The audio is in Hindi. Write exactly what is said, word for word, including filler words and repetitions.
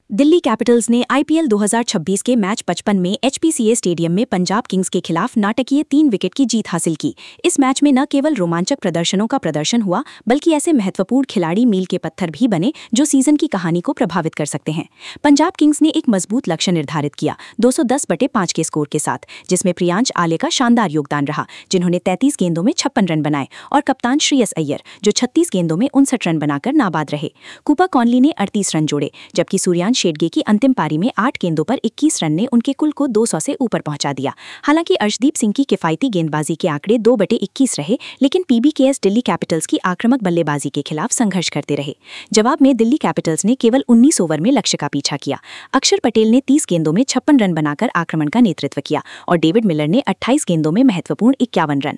दिल्ली कैपिटल्स ने आईपीएल दो हज़ार छब्बीस के मैच पचपन में एचपीसीए स्टेडियम में पंजाब किंग्स के खिलाफ नाटकीय तीन विकेट की जीत हासिल की। इस मैच में न केवल रोमांचक प्रदर्शनों का प्रदर्शन हुआ, बल्कि ऐसे महत्वपूर्ण खिलाड़ी मील के पत्थर भी बने जो सीजन की कहानी को प्रभावित कर सकते हैं। पंजाब किंग्स ने एक मजबूत लक्ष्य निर्धारित किया, दो सौ दस बटे पाँच के स्कोर के साथ, जिसमें प्रियांश आले का शानदार योगदान रहा, जिन्होंने तैंतीस गेंदों में छप्पन रन बनाए, और कप्तान श्रेयस अय्यर, जो छत्तीस गेंदों में उनसठ रन बनाकर नाबाद रहे। कूपर कॉनली ने अड़तीस रन जोड़े, जबकि सूर्यांश शेडगे की अंतिम पारी में आठ गेंदों पर इक्कीस रन ने उनके कुल को दो सौ से ऊपर पहुंचा दिया। हालांकि अर्शदीप सिंह की किफायती गेंदबाजी के आंकड़े दो बटे इक्कीस रहे, लेकिन पीबीकेएस दिल्ली कैपिटल्स की आक्रामक बल्लेबाजी के खिलाफ संघर्ष करते रहे। जवाब में दिल्ली कैपिटल्स ने केवल उन्नीस ओवर में लक्ष्य का पीछा किया। अक्षर पटेल ने तीस गेंदों में छप्पन रन बनाकर आक्रमण का नेतृत्व किया, और डेविड मिलर ने अट्ठाईस गेंदों में महत्वपूर्ण इक्यावन रन